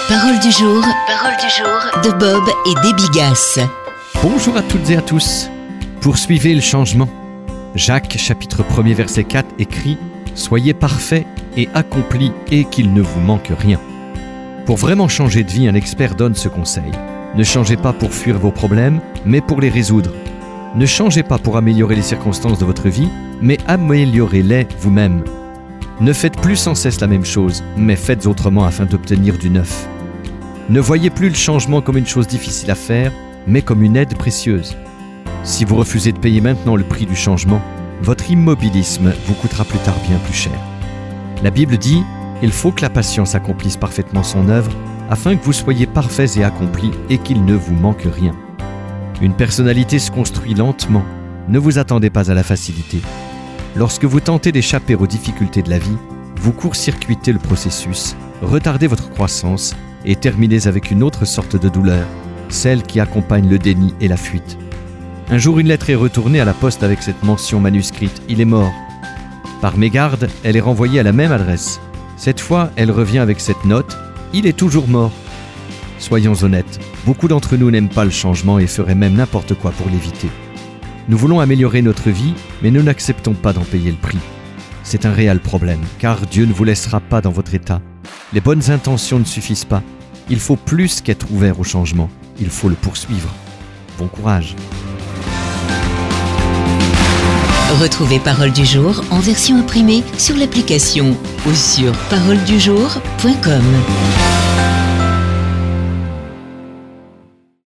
Parole du jour de Bob et Déby Gasse. Bonjour à toutes et à tous. Poursuivez le changement. Jacques, chapitre 1er, verset 4, écrit « Soyez parfaits et accomplis et qu'il ne vous manque rien ». Pour vraiment changer de vie, un expert donne ce conseil. Ne changez pas pour fuir vos problèmes, mais pour les résoudre. Ne changez pas pour améliorer les circonstances de votre vie, mais améliorez-les vous-même. Ne faites plus sans cesse la même chose, mais faites autrement afin d'obtenir du neuf. Ne voyez plus le changement comme une chose difficile à faire, mais comme une aide précieuse. Si vous refusez de payer maintenant le prix du changement, votre immobilisme vous coûtera plus tard bien plus cher. La Bible dit « Il faut que la patience accomplisse parfaitement son œuvre, afin que vous soyez parfaits et accomplis et qu'il ne vous manque rien. » Une personnalité se construit lentement. Ne vous attendez pas à la facilité. Lorsque vous tentez d'échapper aux difficultés de la vie, vous court-circuitez le processus, retardez votre croissance et terminez avec une autre sorte de douleur, celle qui accompagne le déni et la fuite. Un jour, une lettre est retournée à la poste avec cette mention manuscrite « Il est mort ». Par mégarde, elle est renvoyée à la même adresse. Cette fois, elle revient avec cette note « Il est toujours mort ». Soyons honnêtes, beaucoup d'entre nous n'aiment pas le changement et feraient même n'importe quoi pour l'éviter. Nous voulons améliorer notre vie, mais nous n'acceptons pas d'en payer le prix. C'est un réel problème, car Dieu ne vous laissera pas dans votre état. Les bonnes intentions ne suffisent pas. Il faut plus qu'être ouvert au changement. Il faut le poursuivre. Bon courage. Retrouvez Parole du jour en version imprimée sur l'application ou sur paroledujour.com.